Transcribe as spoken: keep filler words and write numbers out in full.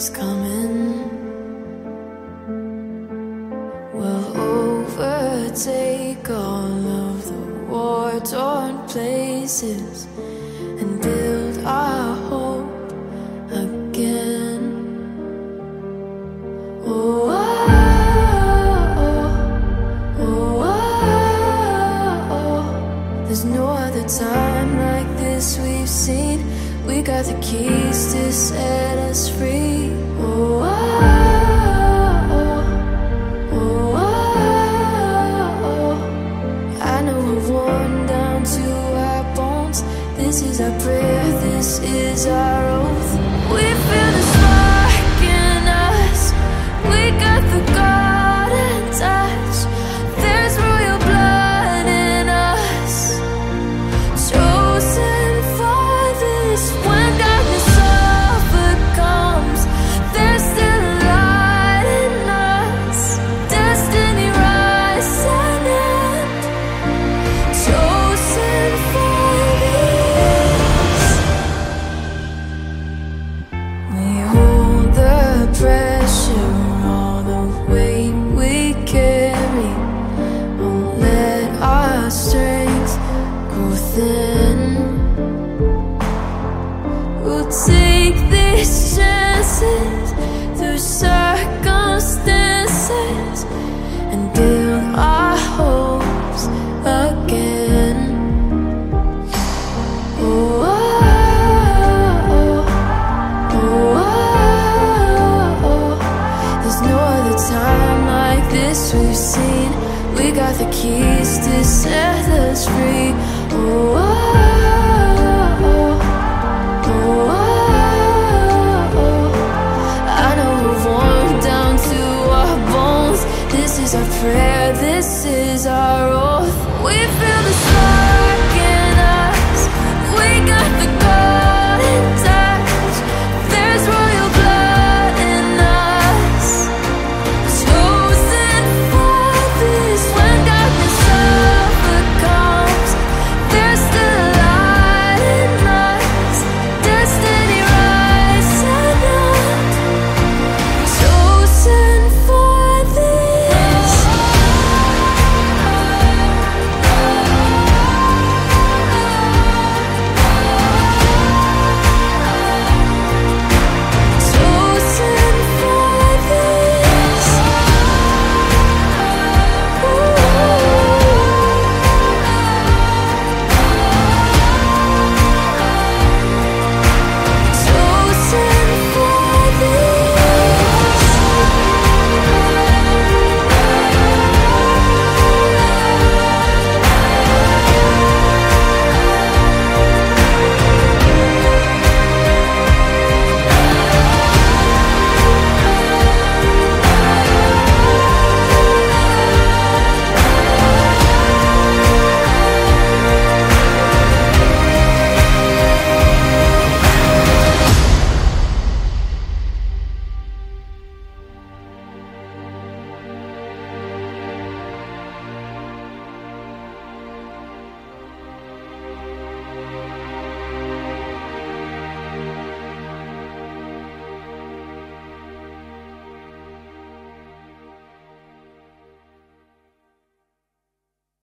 is coming. We'll overtake all of the war-torn places and build our hope again. Oh, oh, oh, oh, oh, oh. There's no other time like this we've seen. We got the keys to set us free. Oh, oh, oh, oh, oh, oh. I know we're worn down to our bones. This is our prayer, this is our oath. We feel the spark in us. We got the golden touch. There's royal blood in us, chosen for this. When darkness overcomes, there's still a light in us. Destiny rising up, chosen for this. We hold the pressure, all the weight we carry. Won't let our strength grow thin. We'll take these chances through circumstances and build our hopes again. Oh, oh, oh, oh, oh, oh. There's no other time like this we've seen. We got the keys to set us free. Oh, oh.